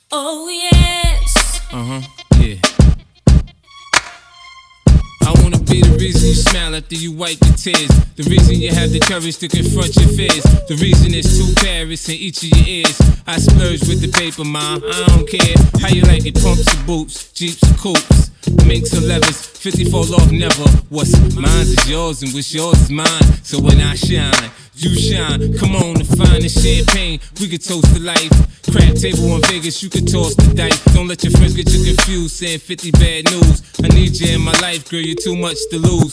Oh yes. Yeah. I wanna be the reason you smile after you wipe your tears. The reason you have the courage to confront your fears. The reason there's 2 carats in each of your ears. I splurge with the paper, ma, I don't care. How you like it, pumps or boots, jeeps or coupes, minks or levers, 54 off never. What's mine is yours and what's yours is mine. So when I shine, you shine. Come on and find the champagne, we could toast to life. Crab table in Vegas, you could toss the dice. Don't let your friends get you confused, saying 50 bad news. I need you in my life, girl, you're too much to lose.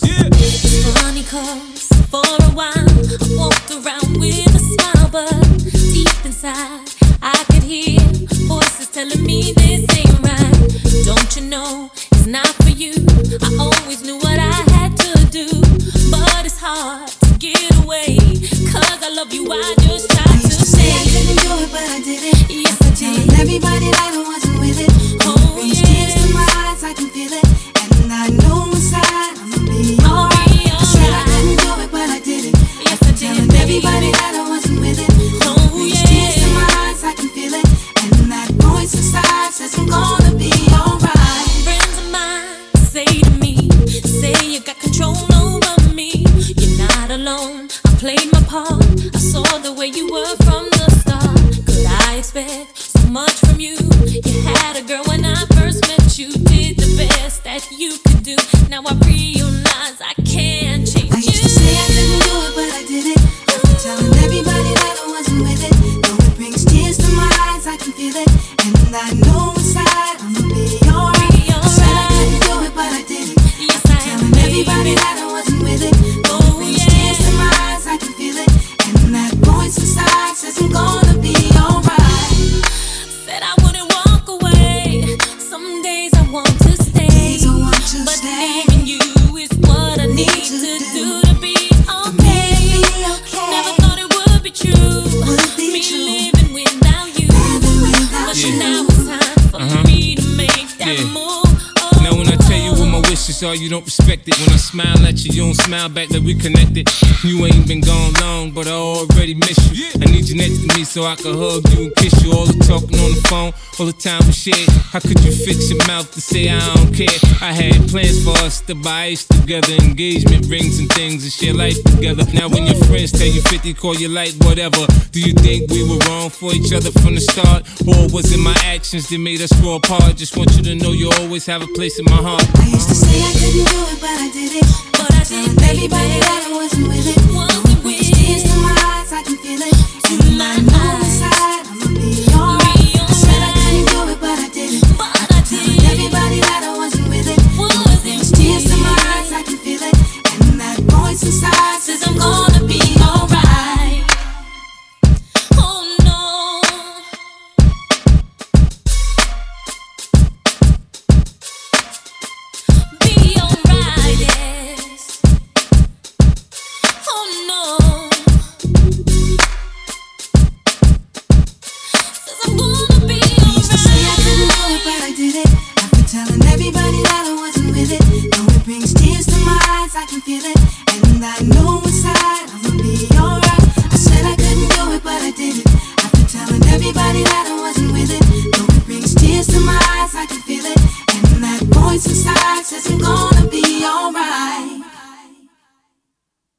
Funny cause for a while I walked around with a smile, but deep inside I could hear voices telling me this ain't right. Don't you know it's not for you? I always knew what I had to do, but it's hard to get away. Cause I love you, I just tried to say I couldn't do it, but I did it. Yes, I did. Telling everybody that I wasn't with it. Oh, Brings yeah. tears to my eyes, I can feel it. And I know inside I'ma be alright. I said I couldn't do it, but I did it. Yes, I did, Telling baby. everybody that I wasn't with it. Oh, Brings yeah. tears to my eyes, I can feel it. And that voice inside says I'm gonna be alright. Friends of mine say to me, say you got control over me. You're not alone, I played my part. I saw the way you were from the start. Could I expect so much from you? You had a girl when I first met you. Did the best that you could do. Now I realize I can't change I used to say I couldn't do it, but I did it. After telling everybody that I wasn't with it. Though it brings tears to my eyes, I can feel it. And I know inside I'ma be alright. I said I couldn't do it, but I did it. Yes, I am, Telling everybody that I wasn't with it. Though it Oh, brings yeah. tears to my eyes, I can feel it. And that voice inside says I'm gonna be alright. Said I wouldn't walk away. Some days I want to stay, Days I want to but stay. leaving you is what I need to do to be okay. Never thought it would be true. Would be Me true. living without you. But Yeah. now it's time for me to make that Yeah. move. Oh, Now when I tell you what my wishes are, you don't respect it. When I smile at you, you don't smile back like we connected. You ain't been gone long, but I already miss you. I need you next to me so I can hug you and kiss you. All the talking on the phone, all the time we shared. How could you fix your mouth to say I don't care? I had plans for us to buy ice together, engagement rings and things, and share life together. Now when your friends tell you 50, call you like whatever. Do you think we were wrong for each other from the start? Or was it my actions that made us grow apart? Just want you to know you always have a place in my heart. I used to say I couldn't do it, but I did it. But I did, Telling everybody that I wasn't with it. Wasn't with Brings tears to my eyes, I can feel it. And I know inside